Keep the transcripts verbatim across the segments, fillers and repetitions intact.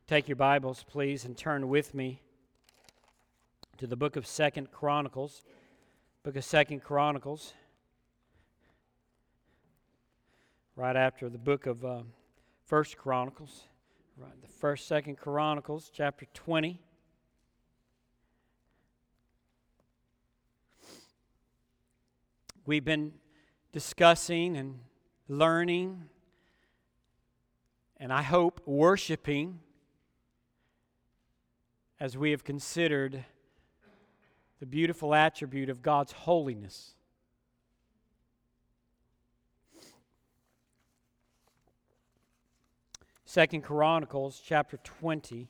Take your Bibles, please, and turn with me to the book of Second Chronicles. Book of Second Chronicles, right after the book of uh, First Chronicles. Right, the First, Second Chronicles, chapter twenty. We've been discussing and learning, and I hope worshiping, as we have considered the beautiful attribute of God's holiness. Second Chronicles chapter twenty.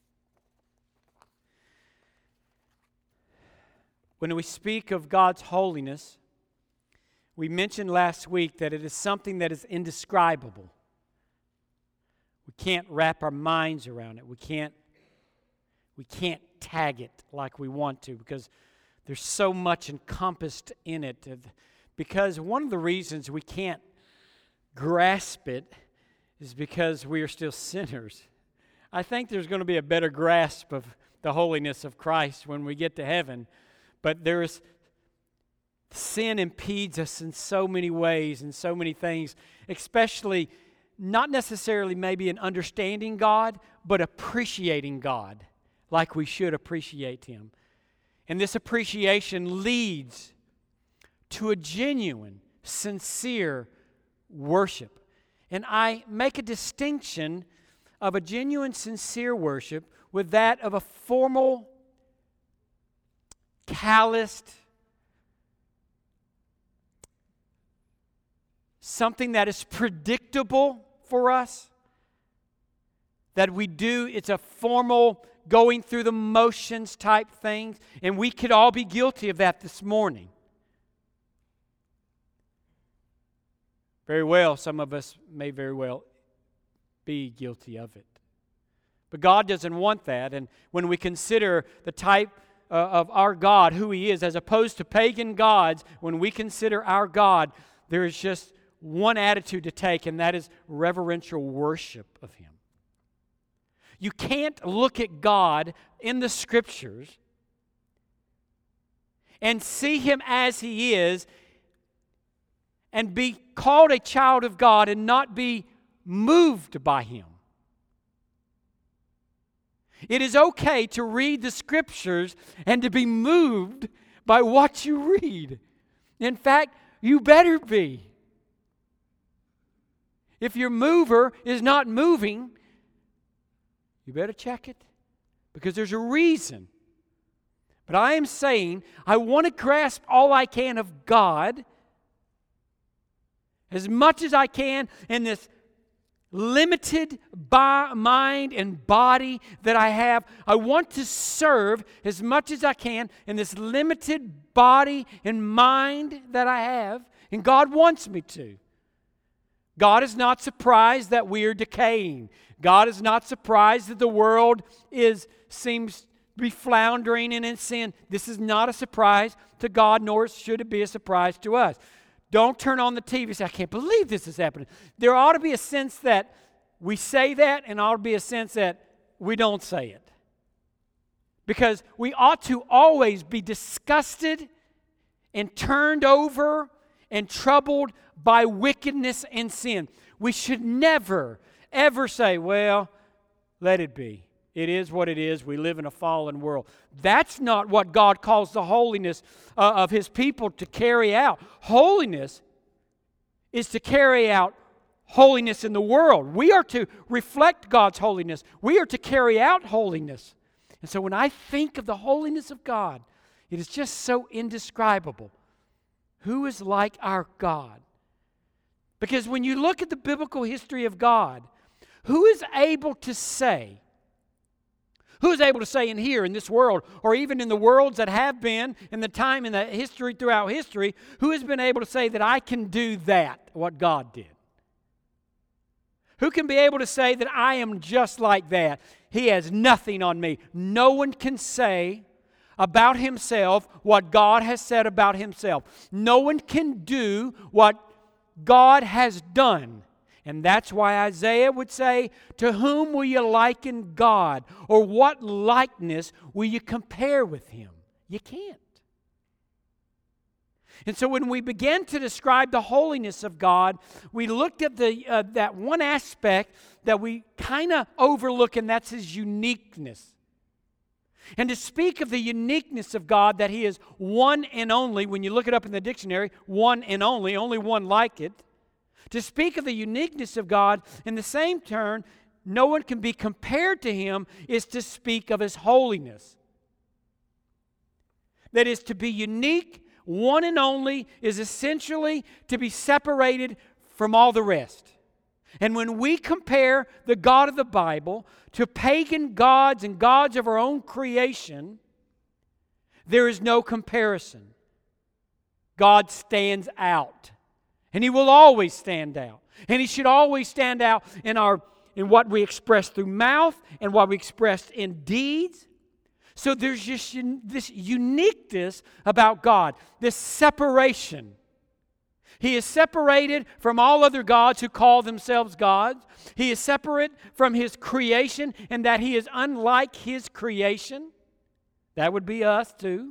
When we speak of God's holiness, we mentioned last week that it is something that is indescribable. We can't wrap our minds around it. We can't We can't tag it like we want to because there's so much encompassed in it. Because one of the reasons we can't grasp it is because we are still sinners. I think there's going to be a better grasp of the holiness of Christ when we get to heaven. But there is sin impedes us in so many ways and so many things, especially not necessarily maybe in understanding God, but appreciating God like we should appreciate Him. And this appreciation leads to a genuine, sincere worship. And I make a distinction of a genuine, sincere worship with that of a formal, calloused, something that is predictable for us, that we do, it's a formal, going through the motions type things, and we could all be guilty of that this morning. Very well, some of us may very well be guilty of it. But God doesn't want that, and when we consider the type uh, of our God, who He is, as opposed to pagan gods, when we consider our God, there is just one attitude to take, and that is reverential worship of Him. You can't look at God in the Scriptures and see Him as He is and be called a child of God and not be moved by Him. It is okay to read the Scriptures and to be moved by what you read. In fact, you better be. If your mover is not moving, you better check it, because there's a reason. But I am saying I want to grasp all I can of God, as much as I can, in this limited by mind and body that I have. I want to serve as much as I can in this limited body and mind that I have, and God wants me to. God is not surprised that we are decaying. God is not surprised that the world is seems to be floundering and in sin. This is not a surprise to God, nor should it be a surprise to us. Don't turn on the T V and say, I can't believe this is happening. There ought to be a sense that we say that, and ought to be a sense that we don't say it. Because we ought to always be disgusted and turned over and troubled by wickedness and sin. We should never, ever say, well, let it be. It is what it is. We live in a fallen world. That's not what God calls the holiness uh, of His people to carry out. Holiness is to carry out holiness in the world. We are to reflect God's holiness. We are to carry out holiness. And so when I think of the holiness of God, it is just so indescribable. Who is like our God? Because when you look at the biblical history of God, who is able to say, who is able to say in here, in this world, or even in the worlds that have been, in the time, in the history, throughout history, who has been able to say that I can do that, what God did? Who can be able to say that I am just like that? He has nothing on me. No one can say about himself what God has said about Himself. No one can do what God has done. And that's why Isaiah would say, to whom will you liken God? Or what likeness will you compare with Him? You can't. And so when we began to describe the holiness of God, we looked at the uh, that one aspect that we kind of overlook, and that's His uniqueness. And to speak of the uniqueness of God, that He is one and only, when you look it up in the dictionary, one and only, only one like it. To speak of the uniqueness of God, in the same turn, no one can be compared to Him, is to speak of His holiness. That is, to be unique, one and only, is essentially to be separated from all the rest. And when we compare the God of the Bible to pagan gods and gods of our own creation, there is no comparison. God stands out. And He will always stand out. And He should always stand out in our in what we express through mouth and what we express in deeds. So there's just un- this uniqueness about God, this separation. He is separated from all other gods who call themselves gods. He is separate from His creation in that He is unlike His creation. That would be us too.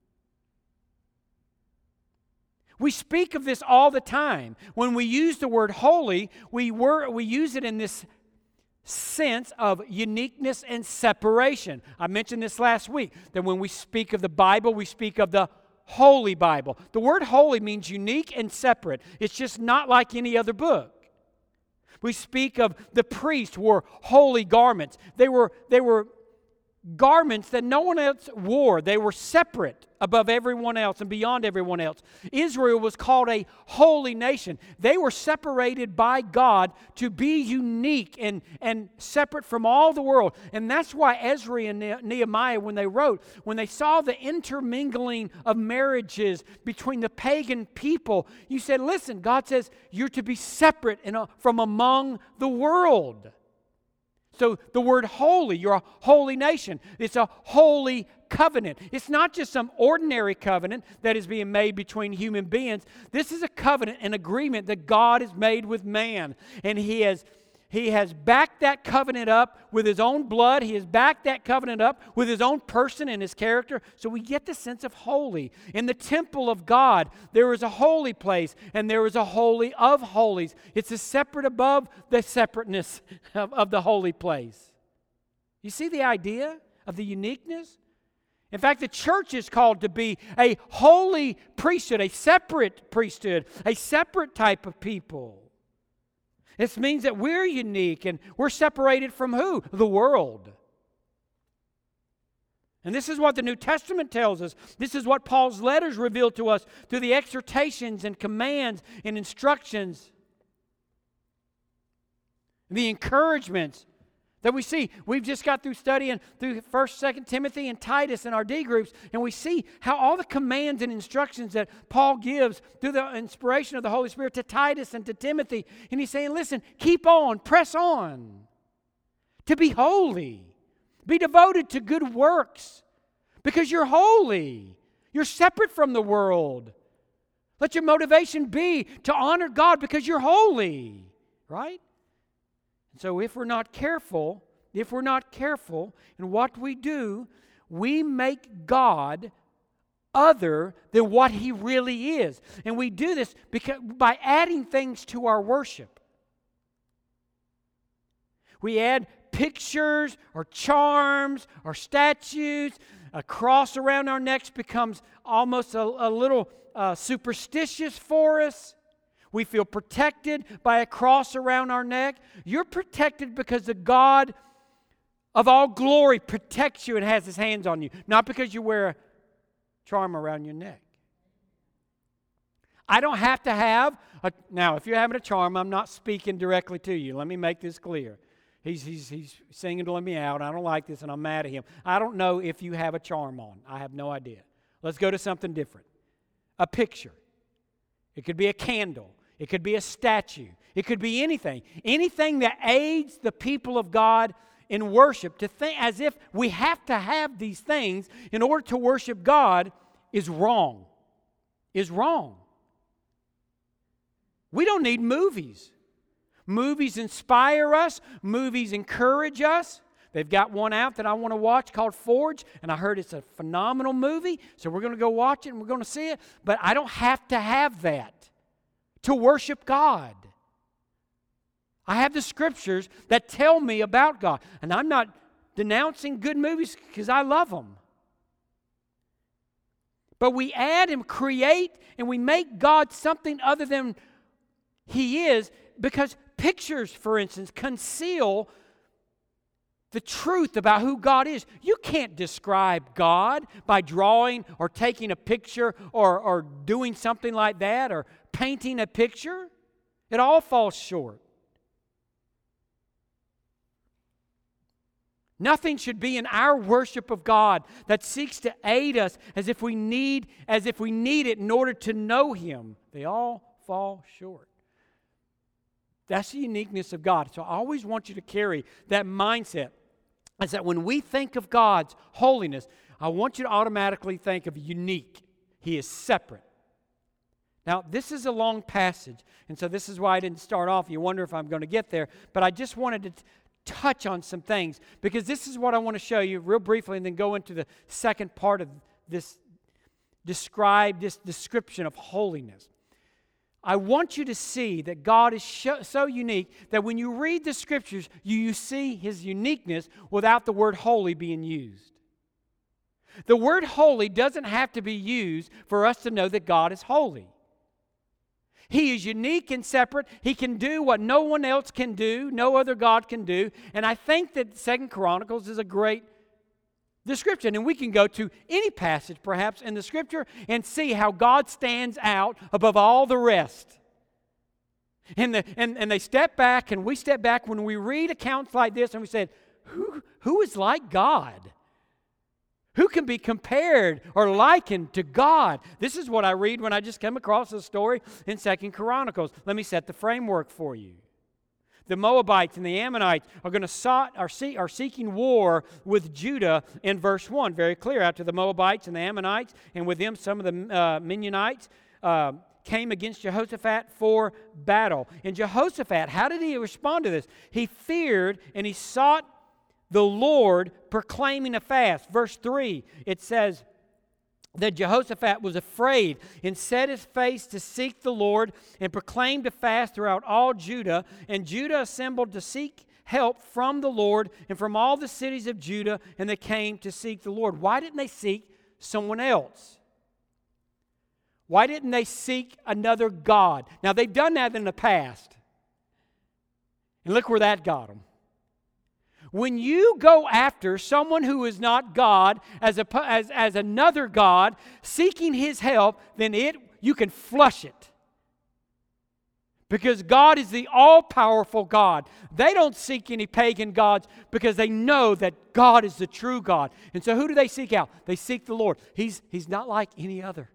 We speak of this all the time. When we use the word holy, we, were, we use it in this sense of uniqueness and separation. I mentioned this last week, that when we speak of the Bible, we speak of the Holy Bible. The word holy means unique and separate. It's just not like any other book. We speak of the priests wore holy garments. They were, they were garments that no one else wore. They were separate above everyone else and beyond everyone else. Israel was called a holy nation. They were separated by God to be unique and, and separate from all the world. And that's why Ezra and Nehemiah, when they wrote, when they saw the intermingling of marriages between the pagan people, you said, listen, God says you're to be separate in a, from among the world. So the word holy, you're a holy nation. It's a holy covenant. It's not just some ordinary covenant that is being made between human beings. This is a covenant, an agreement that God has made with man. And He has, he has backed that covenant up with His own blood. He has backed that covenant up with His own person and His character. So we get the sense of holy. In the temple of God, there is a holy place and there is a holy of holies. It's a separate above the separateness of, of the holy place. You see the idea of the uniqueness? In fact, the church is called to be a holy priesthood, a separate priesthood, a separate type of people. This means that we're unique and we're separated from who? The world. And this is what the New Testament tells us. This is what Paul's letters reveal to us through the exhortations and commands and instructions, the encouragements that we see. We've just got through studying through First, Second Timothy and Titus in our D groups, and we see how all the commands and instructions that Paul gives through the inspiration of the Holy Spirit to Titus and to Timothy. And he's saying, listen, keep on, press on to be holy. Be devoted to good works because you're holy. You're separate from the world. Let your motivation be to honor God because you're holy, right? So if we're not careful, if we're not careful in what we do, we make God other than what He really is. And we do this because by adding things to our worship. We add pictures or charms or statues. A cross around our necks becomes almost a, a little uh, superstitious for us. We feel protected by a cross around our neck. You're protected because the God of all glory protects you and has His hands on you, not because you wear a charm around your neck. I don't have to have a, now, if you're having a charm, I'm not speaking directly to you. Let me make this clear. He's, he's, he's singing to let me out. I don't like this and I'm mad at him. I don't know if you have a charm on. I have no idea. Let's go to something different. A picture. It could be a candle. It could be a statue. It could be anything. Anything that aids the people of God in worship. To think as if we have to have these things in order to worship God is wrong. Is wrong. We don't need movies. Movies inspire us. Movies encourage us. They've got one out that I want to watch called Forge, and I heard it's a phenomenal movie, so we're going to go watch it and we're going to see it. But I don't have to have that to worship God. I have the Scriptures that tell me about God, and I'm not denouncing good movies because I love them. But we add and create and we make God something other than He is, because pictures, for instance, conceal the truth about who God is. You can't describe God by drawing or taking a picture or, or doing something like that or painting a picture. It all falls short. Nothing should be in our worship of God that seeks to aid us as if we need, as if we need it in order to know Him. They all fall short. That's the uniqueness of God. So I always want you to carry that mindset. Is that when we think of God's holiness, I want you to automatically think of unique. He is separate. Now, this is a long passage, and so this is why I didn't start off. You wonder if I'm going to get there, but I just wanted to t- touch on some things, because this is what I want to show you real briefly and then go into the second part of this describe, this description of holiness. I want you to see that God is so unique that when you read the Scriptures, you, you see His uniqueness without the word holy being used. The word holy doesn't have to be used for us to know that God is holy. He is unique and separate. He can do what no one else can do, no other God can do. And I think that Second Chronicles is a great description. And we can go to any passage perhaps in the Scripture and see how God stands out above all the rest. And, the, and, and they step back, and we step back when we read accounts like this, and we said, who, who is like God? Who can be compared or likened to God? This is what I read when I just come across a story in Second Chronicles. Let me set the framework for you. The Moabites and the Ammonites are going to sought, are, see, are seeking war with Judah in verse one. Very clear. After the Moabites and the Ammonites, and with them some of the uh, Mennonites, uh, came against Jehoshaphat for battle. And Jehoshaphat, how did he respond to this? He feared and he sought the Lord, proclaiming a fast. Verse three, it says that Jehoshaphat was afraid and set his face to seek the Lord and proclaimed a fast throughout all Judah. And Judah assembled to seek help from the Lord and from all the cities of Judah, and they came to seek the Lord. Why didn't they seek someone else? Why didn't they seek another God? Now, they've done that in the past. And look where that got them. When you go after someone who is not God as, a, as, as another God, seeking His help, then it you can flush it. Because God is the all-powerful God. They don't seek any pagan gods because they know that God is the true God. And so who do they seek out? They seek the Lord. He's, he's not like any other.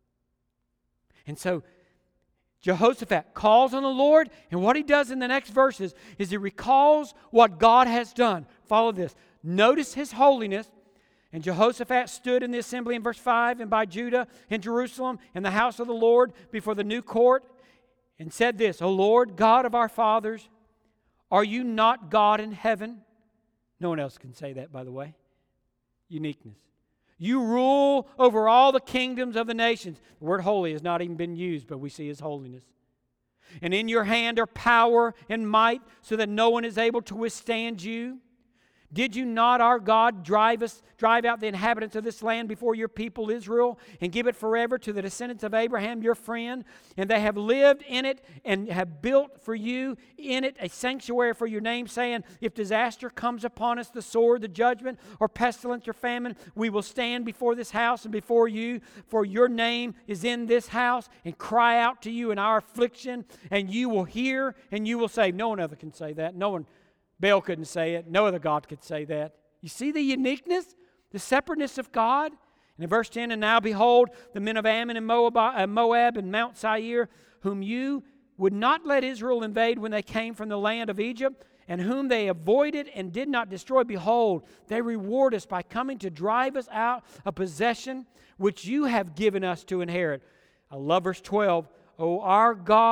And so Jehoshaphat calls on the Lord, and what he does in the next verses is he recalls what God has done. Follow this. Notice His holiness. And Jehoshaphat stood in the assembly in verse five, and by Judah and Jerusalem in the house of the Lord before the new court, and said this, O Lord, God of our fathers, are you not God in heaven? No one else can say that, by the way. Uniqueness. You rule over all the kingdoms of the nations. The word holy has not even been used, but we see His holiness. And in your hand are power and might, so that no one is able to withstand you. Did you not, our God, drive us, drive out the inhabitants of this land before your people Israel, and give it forever to the descendants of Abraham, your friend? And they have lived in it and have built for you in it a sanctuary for your name, saying, if disaster comes upon us, the sword, the judgment, or pestilence or famine, we will stand before this house and before you, for your name is in this house, and cry out to you in our affliction, and you will hear, and you will save. No one other can say that. No one. Baal couldn't say it. No other God could say that. You see the uniqueness, the separateness of God? And in verse ten, and now behold, the men of Ammon and Moab, uh, Moab and Mount Seir, whom you would not let Israel invade when they came from the land of Egypt, and whom they avoided and did not destroy, behold, they reward us by coming to drive us out a possession which you have given us to inherit. I love verse twelve. O our God,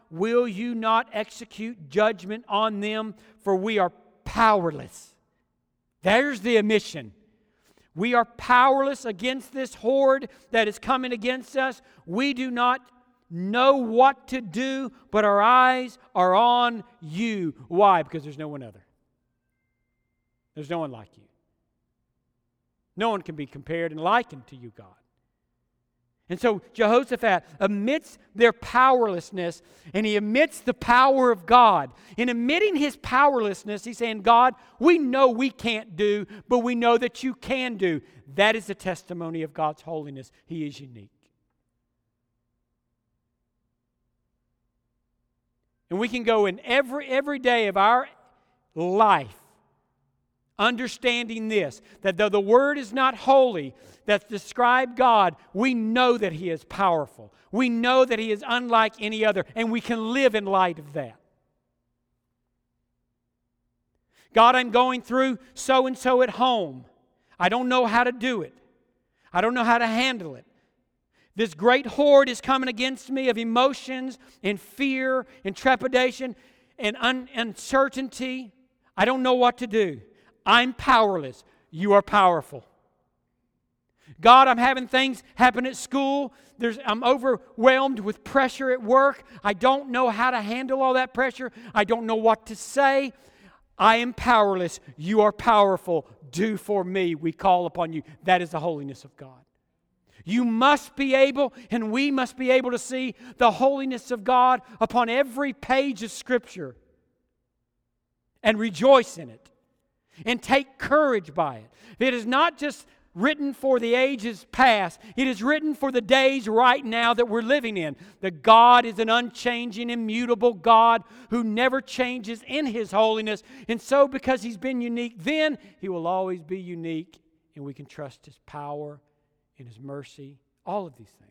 will you not execute judgment on them? For we are powerless. There's the admission. We are powerless against this horde that is coming against us. We do not know what to do, but our eyes are on you. Why? Because there's no one other. There's no one like you. No one can be compared and likened to you, God. And so Jehoshaphat admits their powerlessness, and he admits the power of God. In admitting his powerlessness, he's saying, God, we know we can't do, but we know that you can do. That is the testimony of God's holiness. He is unique. And we can go in every, every day of our life understanding this, that though the Word is not holy, that's described God, we know that He is powerful. We know that He is unlike any other, and we can live in light of that. God, I'm going through so-and-so at home. I don't know how to do it. I don't know how to handle it. This great horde is coming against me of emotions and fear and trepidation and un- uncertainty. I don't know what to do. I'm powerless. You are powerful. God, I'm having things happen at school. There's, I'm overwhelmed with pressure at work. I don't know how to handle all that pressure. I don't know what to say. I am powerless. You are powerful. Do for me. We call upon you. That is the holiness of God. You must be able, and we must be able to see the holiness of God upon every page of Scripture and rejoice in it and take courage by it. It is not just written for the ages past. It is written for the days right now that we're living in. That God is an unchanging, immutable God who never changes in His holiness. And so because He's been unique then, He will always be unique. And we can trust His power and His mercy. All of these things.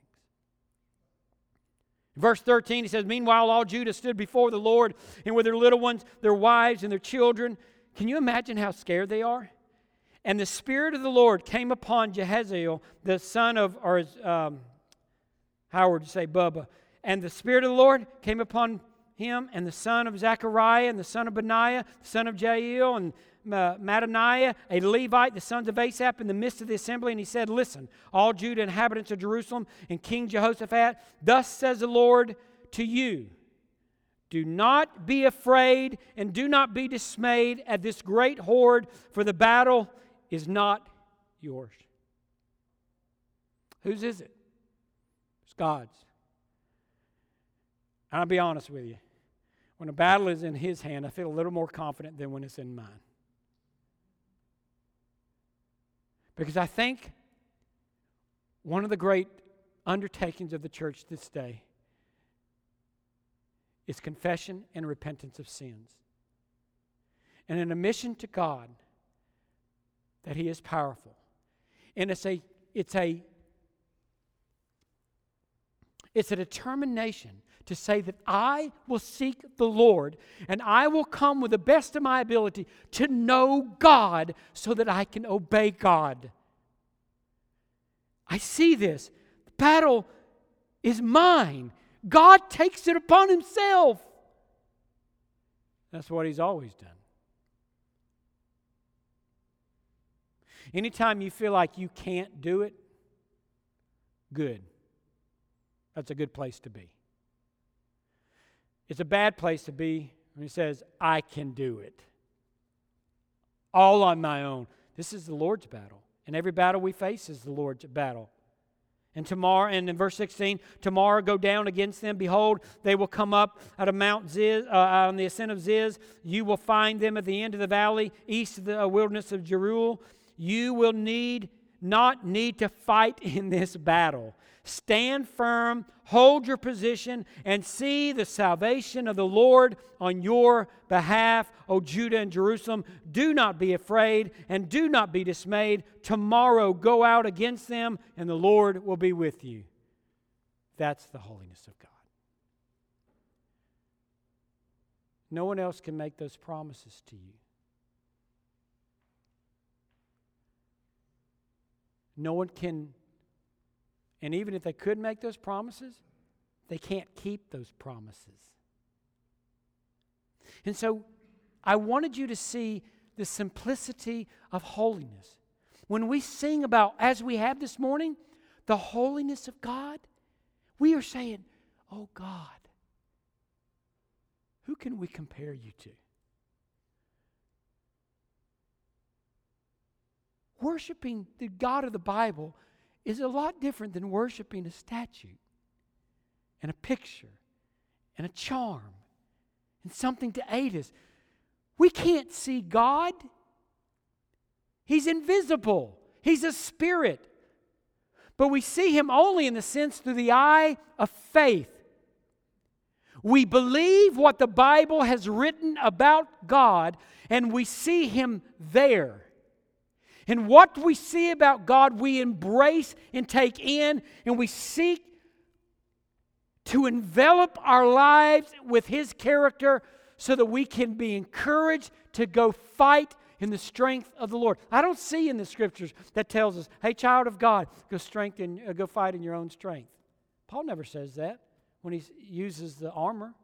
In verse thirteen, he says, meanwhile all Judah stood before the Lord, and with their little ones, their wives, and their children. Can you imagine how scared they are? And the Spirit of the Lord came upon Jehaziel, the son of, or um, how would you say, Bubba? And the Spirit of the Lord came upon him, and the son of Zechariah, and the son of Benaiah, the son of Jael, and uh, Mattaniah, a Levite, the sons of Asaph, in the midst of the assembly. And he said, listen, all Judah, inhabitants of Jerusalem, and King Jehoshaphat, thus says the Lord to you, do not be afraid and do not be dismayed at this great horde, for the battle is not yours. Whose is it? It's God's. And I'll be honest with you. When a battle is in His hand, I feel a little more confident than when it's in mine. Because I think one of the great undertakings of the church this day is confession and repentance of sins. And an admission to God that He is powerful. And it's a it's a it's a determination to say that I will seek the Lord and I will come with the best of my ability to know God so that I can obey God. I see this. The battle is mine. God takes it upon Himself. That's what He's always done. Anytime you feel like you can't do it, good. That's a good place to be. It's a bad place to be when He says, I can do it. All on my own. This is the Lord's battle. And every battle we face is the Lord's battle. And tomorrow, and in verse sixteen, tomorrow go down against them. Behold, they will come up out of Mount Ziz, uh, on the ascent of Ziz. You will find them at the end of the valley, east of the uh, wilderness of Jeruel. You will need not need to fight in this battle. Stand firm, hold your position, and see the salvation of the Lord on your behalf, O Judah and Jerusalem. Do not be afraid and do not be dismayed. Tomorrow go out against them, and the Lord will be with you. That's the holiness of God. No one else can make those promises to you. No one can, and even if they could make those promises, they can't keep those promises. And so I wanted you to see the simplicity of holiness. When we sing about, as we have this morning, the holiness of God, we are saying, oh God, who can we compare you to? Worshiping the God of the Bible is a lot different than worshiping a statue and a picture and a charm and something to aid us. We can't see God. He's invisible. He's a spirit. But we see Him only in the sense through the eye of faith. We believe what the Bible has written about God, and we see Him there. And what we see about God, we embrace and take in, and we seek to envelop our lives with His character so that we can be encouraged to go fight in the strength of the Lord. I don't see in the Scriptures that tells us, hey, child of God, go strengthen, uh, go fight in your own strength. Paul never says that when he uses the armor.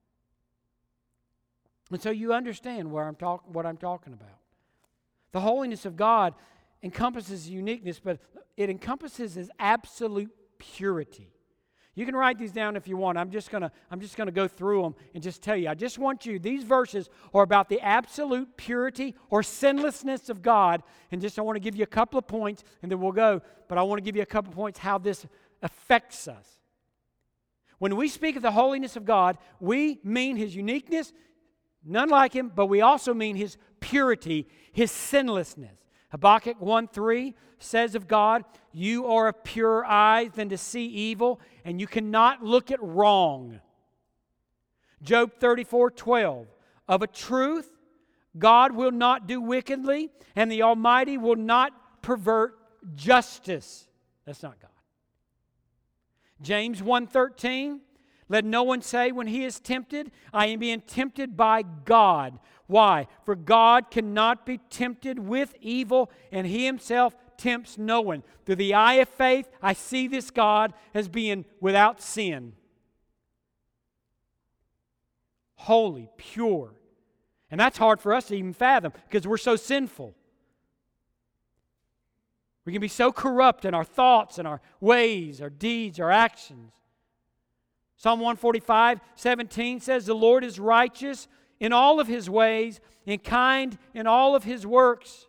And so you understand where I'm talk- what I'm talking about. The holiness of God encompasses uniqueness, but it encompasses His absolute purity. You can write these down if you want. I'm just gonna I'm just gonna go through them and just tell you. I just want you, these verses are about the absolute purity or sinlessness of God. And just I want to give you a couple of points and then we'll go. But I want to give you a couple of points how this affects us. When we speak of the holiness of God, we mean His uniqueness, none like Him, but we also mean His purity, His sinlessness. Habakkuk one three says of God, you are of purer eyes than to see evil, and you cannot look at wrong. Job thirty-four twelve, of a truth, God will not do wickedly, and the Almighty will not pervert justice. That's not God. James one thirteen, let no one say when he is tempted, I am being tempted by God. Why? For God cannot be tempted with evil, and He Himself tempts no one. Through the eye of faith, I see this God as being without sin. Holy, pure. And that's hard for us to even fathom because we're so sinful. We can be so corrupt in our thoughts and our ways, our deeds, our actions. Psalm one forty-five seventeen says, the Lord is righteous in all of His ways, and kind in all of His works.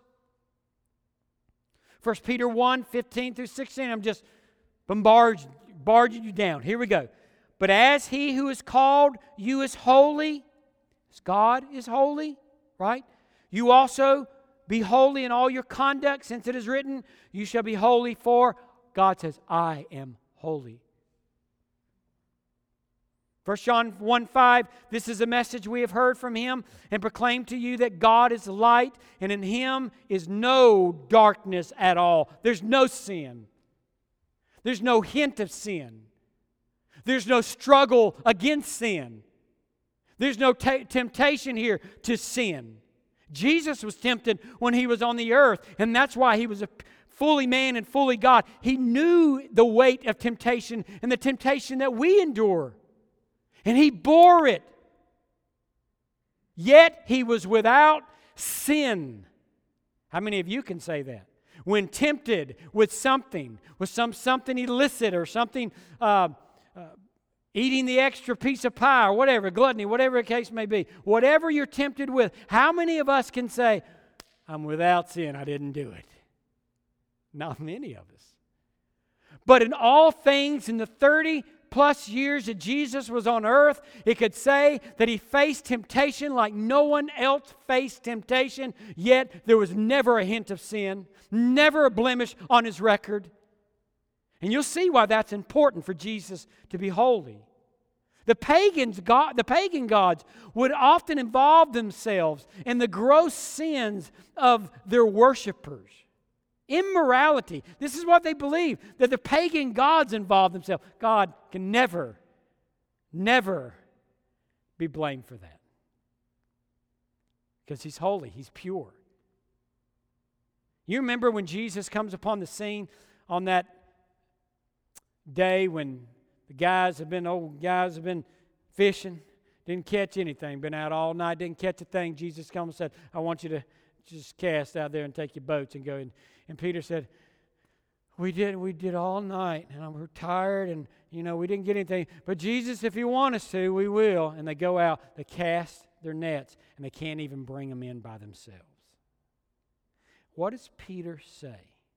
First Peter one fifteen through sixteen, I'm just bombarding, bombarding you down. Here we go. But as He who has called you is holy, as God is holy, right? You also be holy in all your conduct, since it is written, you shall be holy, for God says, I am holy. First John one five, this is a message we have heard from Him and proclaim to you that God is light and in Him is no darkness at all. There's no sin. There's no hint of sin. There's no struggle against sin. There's no t- temptation here to sin. Jesus was tempted when He was on the earth, and that's why He was a fully man and fully God. He knew the weight of temptation and the temptation that we endure. And He bore it. Yet He was without sin. How many of you can say that? When tempted with something, with some something illicit or something, uh, uh, eating the extra piece of pie or whatever, gluttony, whatever the case may be, whatever you're tempted with, how many of us can say, I'm without sin, I didn't do it? Not many of us. But in all things, in the thirty plus years that Jesus was on earth, it could say that He faced temptation like no one else faced temptation, yet there was never a hint of sin, never a blemish on His record. And you'll see why that's important for Jesus to be holy. The pagans, God, the pagan gods would often involve themselves in the gross sins of their worshipers. Immorality. This is what they believe, that the pagan gods involve themselves. God can never, never be blamed for that. Because He's holy, He's pure. You remember when Jesus comes upon the scene on that day when the guys have been, old guys have been fishing. Didn't catch anything. Been out all night, didn't catch a thing. Jesus came and said, I want you to just cast out there and take your boats and go. And, and Peter said, we did we did all night, and we're tired, and, you know, we didn't get anything. But Jesus, if you want us to, we will. And they go out, they cast their nets, and they can't even bring them in by themselves. What does Peter say?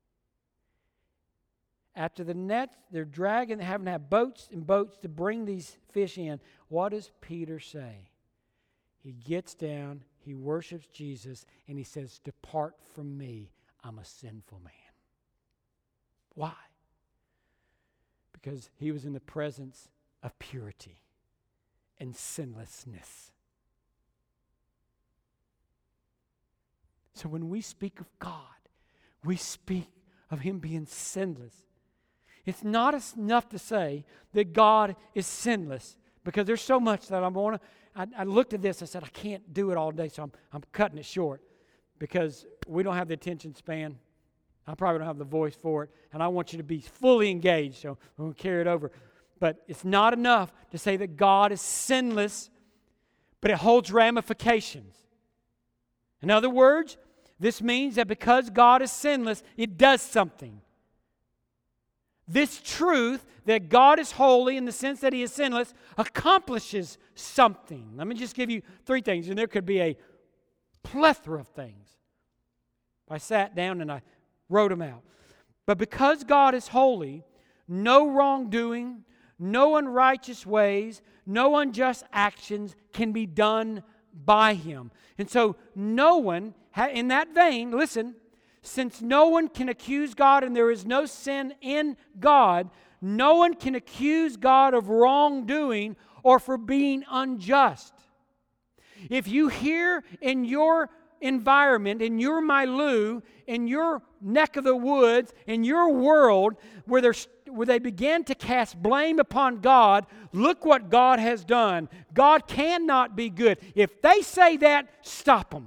After the nets, they're dragging, they haven't had boats and boats to bring these fish in. What does Peter say? He gets down, he worships Jesus, and he says, depart from me, I'm a sinful man. Why? Because he was in the presence of purity and sinlessness. So when we speak of God, we speak of Him being sinless. It's not enough to say that God is sinless, because there's so much that I want to. I, I looked at this, I said, I can't do it all day, so I'm, I'm cutting it short, because we don't have the attention span. I probably don't have the voice for it, and I want you to be fully engaged, so I'm going to carry it over. But it's not enough to say that God is sinless, but it holds ramifications. In other words, this means that because God is sinless, it does something. This truth that God is holy in the sense that He is sinless accomplishes something. Let me just give you three things, and there could be a plethora of things. I sat down and I wrote them out. But because God is holy, no wrongdoing, no unrighteous ways, no unjust actions can be done by Him. And so no one, in that vein, listen, since no one can accuse God and there is no sin in God, no one can accuse God of wrongdoing or for being unjust. If you hear in your environment, in your milieu, in your neck of the woods, in your world, where, there's, where they begin to cast blame upon God, look what God has done. God cannot be good. If they say that, stop them.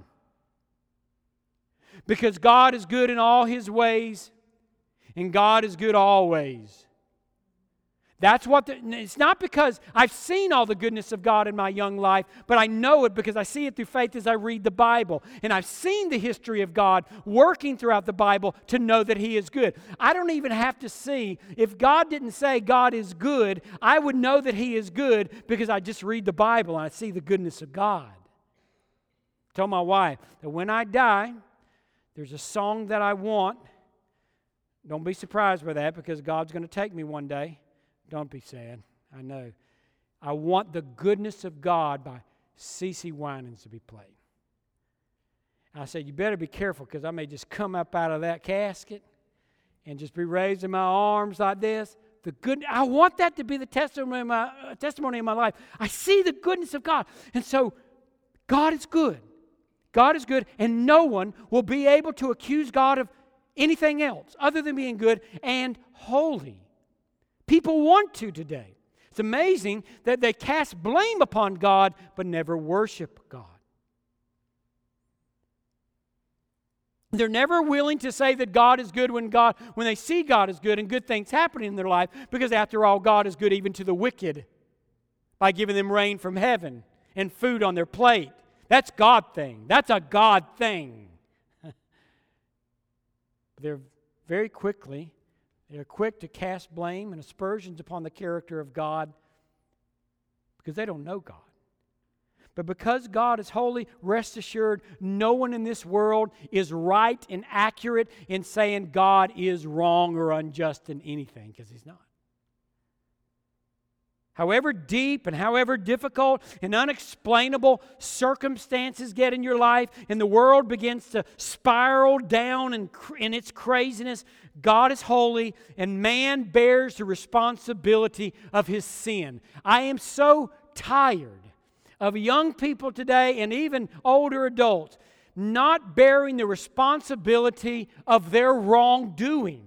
Because God is good in all His ways, and God is good always. That's what, the, it's not because I've seen all the goodness of God in my young life, but I know it because I see it through faith as I read the Bible. And I've seen the history of God working throughout the Bible to know that He is good. I don't even have to see, if God didn't say God is good, I would know that He is good because I just read the Bible and I see the goodness of God. I told my wife that when I die, there's a song that I want. Don't be surprised by that, because God's going to take me one day. Don't be sad. I know. I want The Goodness of God by C C Winans to be played. I said, you better be careful, because I may just come up out of that casket and just be raising my arms like this. The good, I want that to be the testimony of my, uh, testimony of my life. I see the goodness of God. And so God is good. God is good, and no one will be able to accuse God of anything else other than being good and holy. People want to today. It's amazing that they cast blame upon God but never worship God. They're never willing to say that God is good when God, when they see God is good and good things happening in their life, because after all, God is good even to the wicked by giving them rain from heaven and food on their plate. That's God thing. That's a God thing. They're very quickly, they're quick to cast blame and aspersions upon the character of God because they don't know God. But because God is holy, rest assured, no one in this world is right and accurate in saying God is wrong or unjust in anything, because He's not. However deep and however difficult and unexplainable circumstances get in your life and the world begins to spiral down in, in its craziness, God is holy and man bears the responsibility of his sin. I am so tired of young people today and even older adults not bearing the responsibility of their wrongdoing.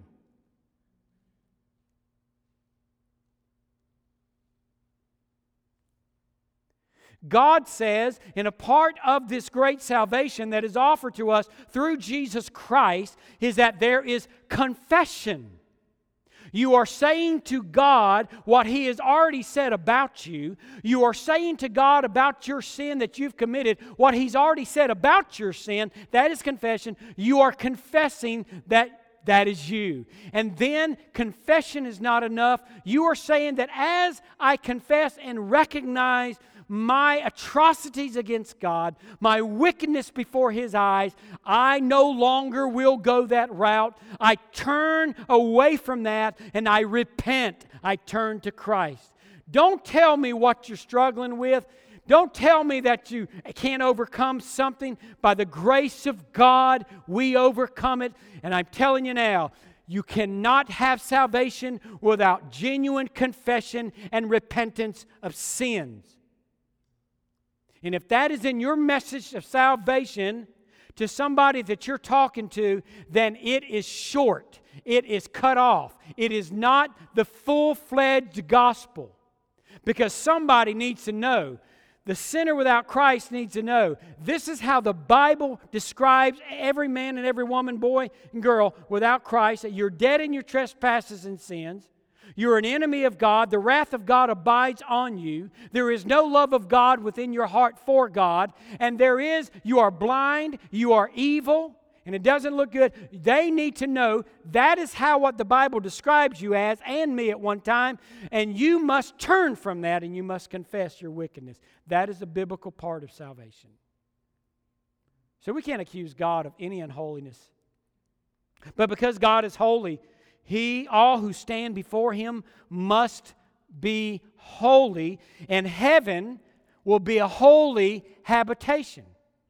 God says, in a part of this great salvation that is offered to us through Jesus Christ, is that there is confession. You are saying to God what He has already said about you. You are saying to God about your sin that you've committed what He's already said about your sin. That is confession. You are confessing that that is you. And then confession is not enough. You are saying that as I confess and recognize my atrocities against God, my wickedness before His eyes, I no longer will go that route. I turn away from that and I repent. I turn to Christ. Don't tell me what you're struggling with. Don't tell me that you can't overcome something. By the grace of God, we overcome it. And I'm telling you now, you cannot have salvation without genuine confession and repentance of sins. And if that is in your message of salvation to somebody that you're talking to, then it is short. It is cut off. It is not the full-fledged gospel. Because somebody needs to know. The sinner without Christ needs to know. This is how the Bible describes every man and every woman, boy and girl without Christ. That you're dead in your trespasses and sins. You're an enemy of God. The wrath of God abides on you. There is no love of God within your heart for God. And there is, you are blind, you are evil, and it doesn't look good. They need to know that is how what the Bible describes you as, and me at one time, and you must turn from that and you must confess your wickedness. That is a biblical part of salvation. So we can't accuse God of any unholiness. But because God is holy, He, all who stand before Him must be holy, and heaven will be a holy habitation.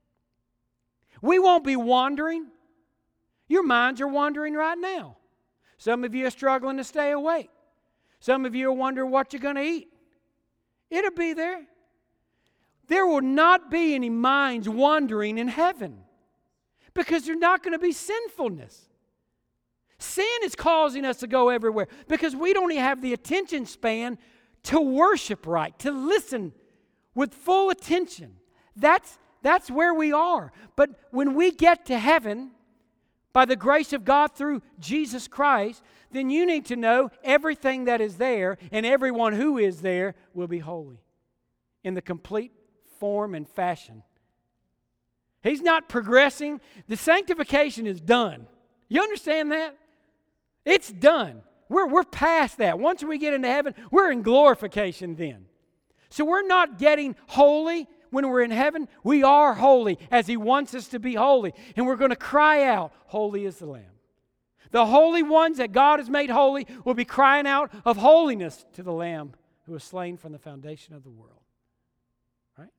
We won't be wandering. Your minds are wandering right now. Some of you are struggling to stay awake. Some of you are wondering what you're going to eat. It'll be there. There will not be any minds wandering in heaven because there's not going to be sinfulness. Sin is causing us to go everywhere because we don't even have the attention span to worship right, to listen with full attention. That's That's where we are. But when we get to heaven, by the grace of God through Jesus Christ, then you need to know everything that is there and everyone who is there will be holy in the complete form and fashion. He's not progressing. The sanctification is done. You understand that? It's done. We're, we're past that. Once we get into heaven, we're in glorification then. So we're not getting holy. When we're in heaven, we are holy as He wants us to be holy. And we're going to cry out, holy is the Lamb. The holy ones that God has made holy will be crying out of holiness to the Lamb who was slain from the foundation of the world. Right?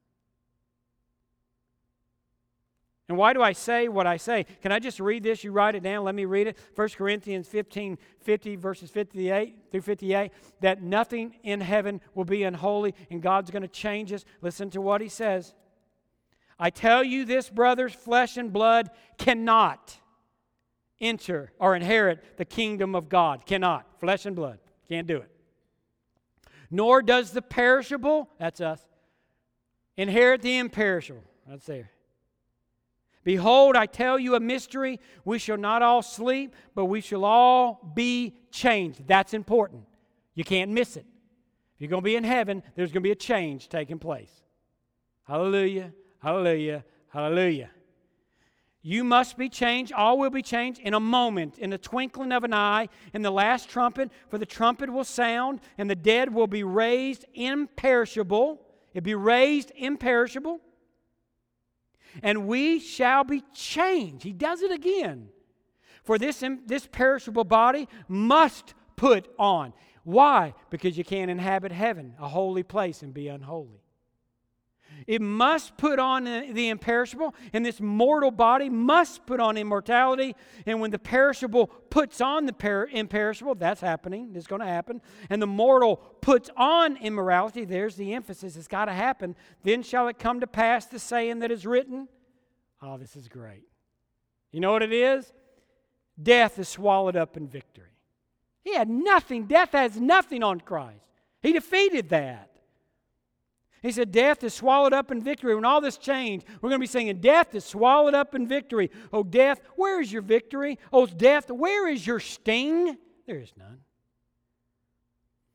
And why do I say what I say? Can I just read this? You write it down. Let me read it. First Corinthians fifteen fifty, verses fifty-eight through fifty-eight, that nothing in heaven will be unholy and God's going to change us. Listen to what he says. I tell you this, brothers, flesh and blood cannot enter or inherit the kingdom of God. Cannot. Flesh and blood. Can't do it. Nor does the perishable, that's us, inherit the imperishable. That's there. Behold, I tell you a mystery. We shall not all sleep, but we shall all be changed. That's important. You can't miss it. If you're going to be in heaven, there's going to be a change taking place. Hallelujah, hallelujah, hallelujah. You must be changed. All will be changed in a moment, in the twinkling of an eye, in the last trumpet. For the trumpet will sound, and the dead will be raised imperishable. It'll be raised imperishable. And we shall be changed. He does it again. For this, this perishable body must put on. Why? Because you can't inhabit heaven, a holy place, and be unholy. It must put on the imperishable, and this mortal body must put on immortality. And when the perishable puts on the per- imperishable, that's happening, it's going to happen, and the mortal puts on immorality, there's the emphasis, it's got to happen. Then shall it come to pass the saying that is written. Oh, this is great. You know what it is? Death is swallowed up in victory. He had nothing. Death has nothing on Christ. He defeated that. He said, death is swallowed up in victory. When all this changed, we're going to be singing, death is swallowed up in victory. Oh, death, where is your victory? Oh, death, where is your sting? There is none.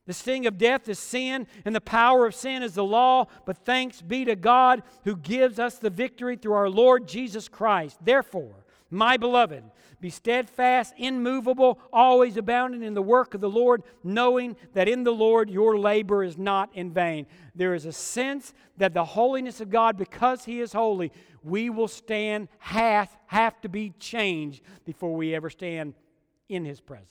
The sting of death is sin, and the power of sin is the law. But thanks be to God who gives us the victory through our Lord Jesus Christ. Therefore, my beloved, be steadfast, immovable, always abounding in the work of the Lord, knowing that in the Lord your labor is not in vain. There is a sense that the holiness of God, because He is holy, we will stand, have, have to be changed before we ever stand in His presence.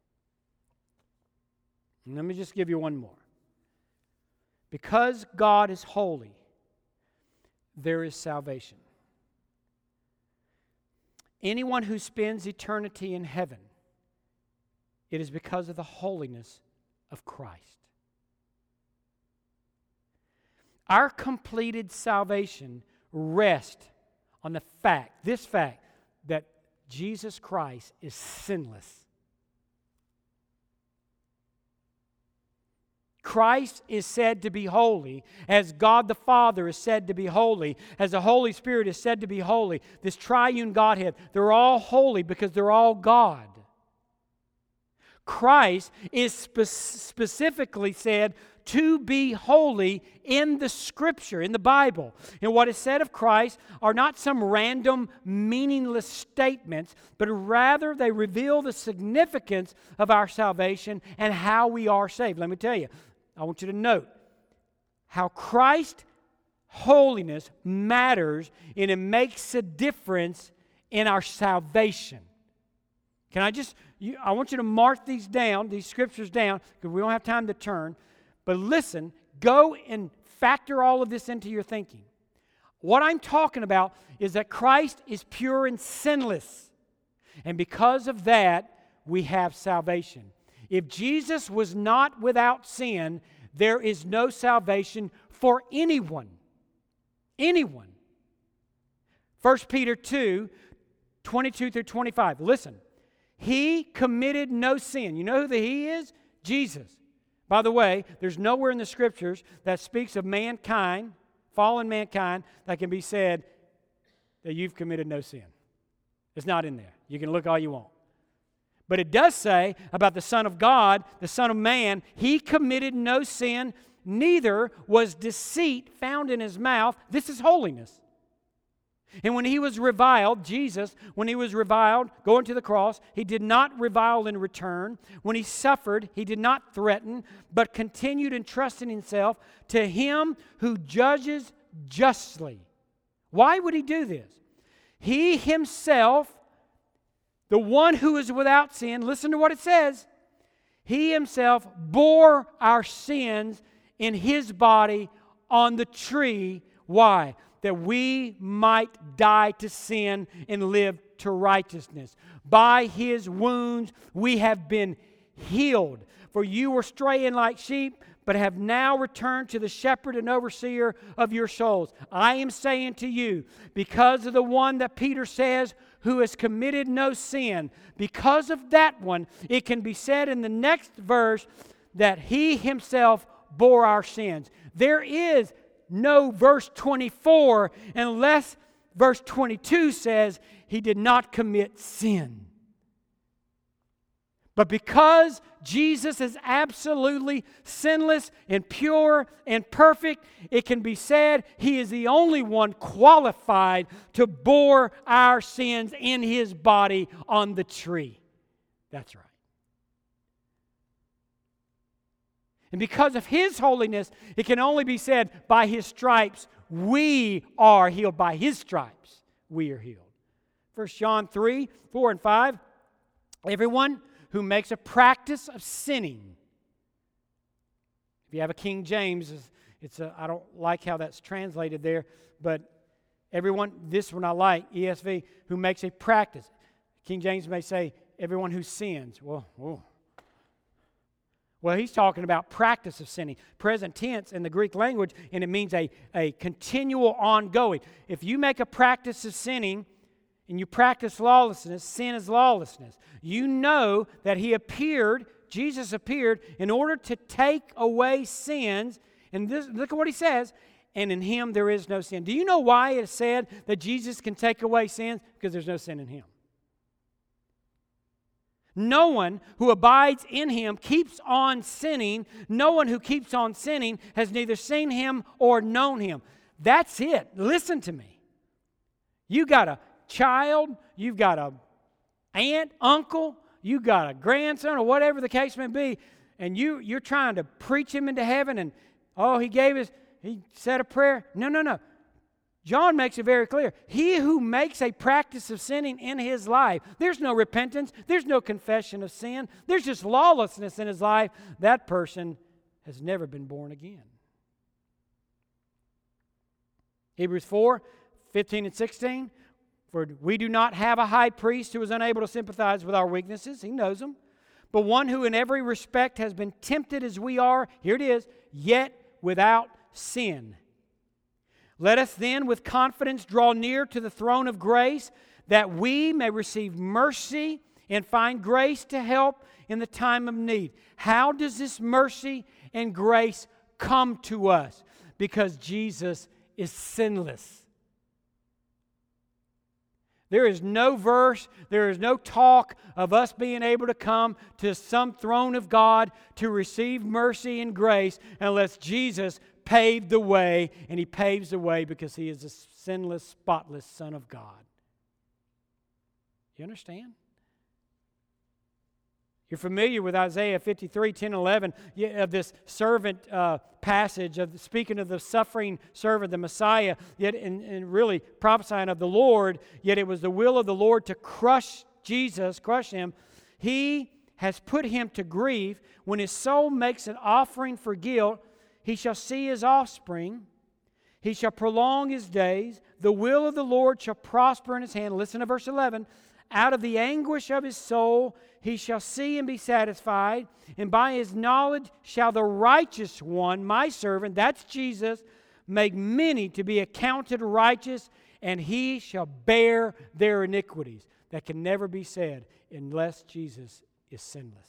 And let me just give you one more. Because God is holy, there is salvation. Anyone who spends eternity in heaven, it is because of the holiness of Christ. Our completed salvation rests on the fact, this fact, that Jesus Christ is sinless. Christ is said to be holy, as God the Father is said to be holy, as the Holy Spirit is said to be holy. This triune Godhead, they're all holy because they're all God. Christ is spe- specifically said to be holy in the Scripture, in the Bible. And what is said of Christ are not some random, meaningless statements, but rather they reveal the significance of our salvation and how we are saved. Let me tell you, I want you to note how Christ's holiness matters and it makes a difference in our salvation. Can I just, you, I want you to mark these down, these scriptures down, because we don't have time to turn. But listen, go and factor all of this into your thinking. What I'm talking about is that Christ is pure and sinless. And because of that, we have salvation. If Jesus was not without sin, there is no salvation for anyone. Anyone. First Peter two, twenty-two through twenty-five. Listen. He committed no sin. You know who the He is? Jesus. By the way, there's nowhere in the Scriptures that speaks of mankind, fallen mankind, that can be said that you've committed no sin. It's not in there. You can look all you want. But it does say about the Son of God, the Son of Man, He committed no sin, neither was deceit found in His mouth. This is holiness. And when He was reviled, Jesus, when He was reviled, going to the cross, He did not revile in return. When He suffered, He did not threaten, but continued entrusting Himself to Him who judges justly. Why would He do this? He Himself, the one who is without sin, listen to what it says. He Himself bore our sins in His body on the tree. Why? That we might die to sin and live to righteousness. By His wounds we have been healed. For you were straying like sheep, but have now returned to the shepherd and overseer of your souls. I am saying to you, because of the one that Peter says, who has committed no sin, because of that one, it can be said in the next verse that He Himself bore our sins. There is no verse twenty-four unless verse twenty-two says He did not commit sin. But because Jesus is absolutely sinless and pure and perfect, it can be said He is the only one qualified to bore our sins in His body on the tree. That's right. And because of His holiness, it can only be said, by His stripes we are healed. By His stripes we are healed. First John three, four and five. Everyone who makes a practice of sinning. If you have a King James, it's a, I don't like how that's translated there, but everyone, this one I like, E S V, who makes a practice. King James may say, everyone who sins. Well, whoa. Well, he's talking about practice of sinning. Present tense in the Greek language, and it means a, a continual ongoing. If you make a practice of sinning, and you practice lawlessness, sin is lawlessness. You know that He appeared, Jesus appeared, in order to take away sins. And this, look at what He says, and in Him there is no sin. Do you know why it is said that Jesus can take away sins? Because there's no sin in Him. No one who abides in him keeps on sinning. No one who keeps on sinning has neither seen him or known him. That's it. Listen to me. You got a child, you've got a aunt, uncle, you got a grandson, or whatever the case may be, and you, you're trying to preach him into heaven, and oh, he gave us, he said a prayer. No, no, no. John makes it very clear. He who makes a practice of sinning in his life, there's no repentance, there's no confession of sin, there's just lawlessness in his life, that person has never been born again. Hebrews four, fifteen and sixteen, for we do not have a high priest who is unable to sympathize with our weaknesses, he knows them, but one who in every respect has been tempted as we are, here it is, yet without sin. Let us then with confidence draw near to the throne of grace, that we may receive mercy and find grace to help in the time of need. How does this mercy and grace come to us? Because Jesus is sinless. There is no verse, there is no talk of us being able to come to some throne of God to receive mercy and grace unless Jesus paved the way, and He paves the way because He is a sinless, spotless Son of God. You understand? You're familiar with Isaiah fifty-three, ten, eleven, of this servant uh, passage of speaking of the suffering servant, the Messiah, yet and, and really prophesying of the Lord, yet it was the will of the Lord to crush Jesus, crush Him. He has put Him to grief. When His soul makes an offering for guilt, He shall see His offspring. He shall prolong His days. The will of the Lord shall prosper in His hand. Listen to verse eleven. Out of the anguish of his soul he shall see and be satisfied, and by his knowledge shall the righteous one, my servant, that's Jesus, make many to be accounted righteous, and he shall bear their iniquities. That can never be said unless Jesus is sinless.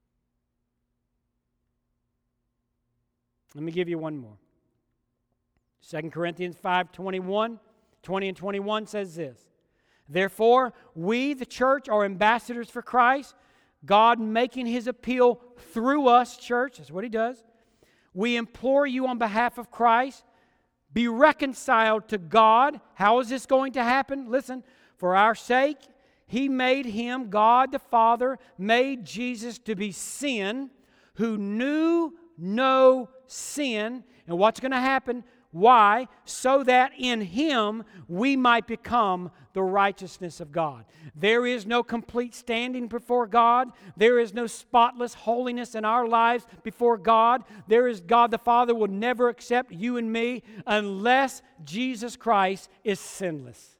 Let me give you one more. Second Corinthians five, twenty-one, twenty and twenty-one says this. Therefore, we, the church, are ambassadors for Christ, God making His appeal through us, church. That's what He does. We implore you on behalf of Christ, be reconciled to God. How is this going to happen? Listen, for our sake, He made Him, God the Father, made Jesus to be sin, who knew no sin. And what's going to happen? Why? So that in Him we might become the righteousness of God. There is no complete standing before God. There is no spotless holiness in our lives before God. There is God the Father will never accept you and me unless Jesus Christ is sinless.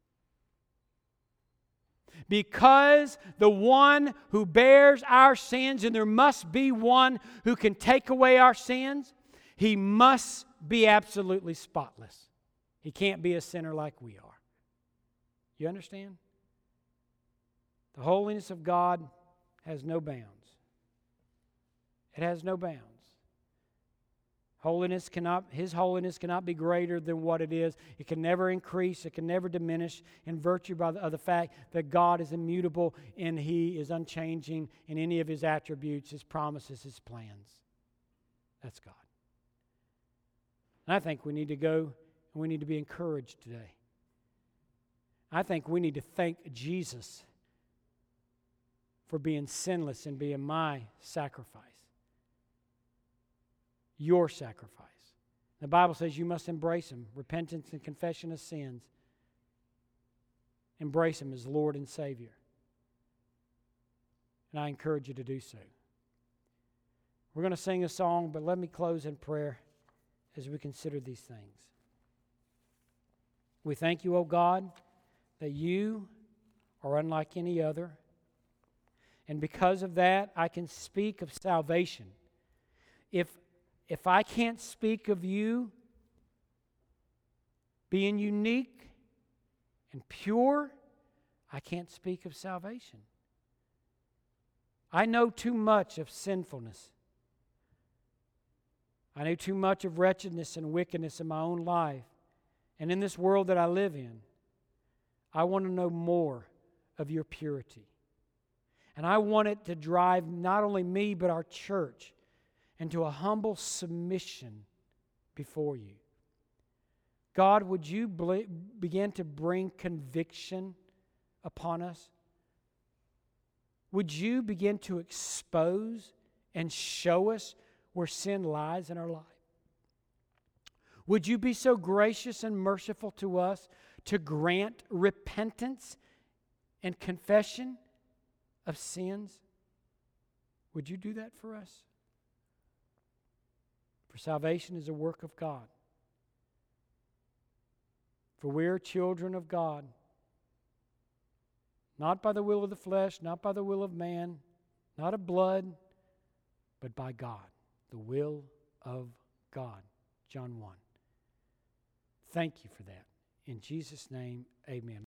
Because the one who bears our sins, and there must be one who can take away our sins, He must be absolutely spotless. He can't be a sinner like we are. You understand? The holiness of God has no bounds. It has no bounds. Holiness cannot, His holiness cannot be greater than what it is. It can never increase. It can never diminish in virtue by the, of the fact that God is immutable and He is unchanging in any of His attributes, His promises, His plans. That's God. And I think we need to go and we need to be encouraged today. I think we need to thank Jesus for being sinless and being my sacrifice. Your sacrifice. The Bible says you must embrace Him. Repentance and confession of sins. Embrace Him as Lord and Savior. And I encourage you to do so. We're going to sing a song, but let me close in prayer as we consider these things. We thank You, O God, that You are unlike any other. And because of that, I can speak of salvation. If, if I can't speak of You being unique and pure, I can't speak of salvation. I know too much of sinfulness. I know too much of wretchedness and wickedness in my own life and in this world that I live in. I want to know more of Your purity. And I want it to drive not only me, but our church into a humble submission before you. God, would you ble- begin to bring conviction upon us? Would you begin to expose and show us where sin lies in our life? Would you be so gracious and merciful to us to grant repentance and confession of sins? Would you do that for us? For salvation is a work of God. For we are children of God, not by the will of the flesh, not by the will of man, not of blood, but by God, the will of God. John one. Thank you for that. In Jesus' name, amen.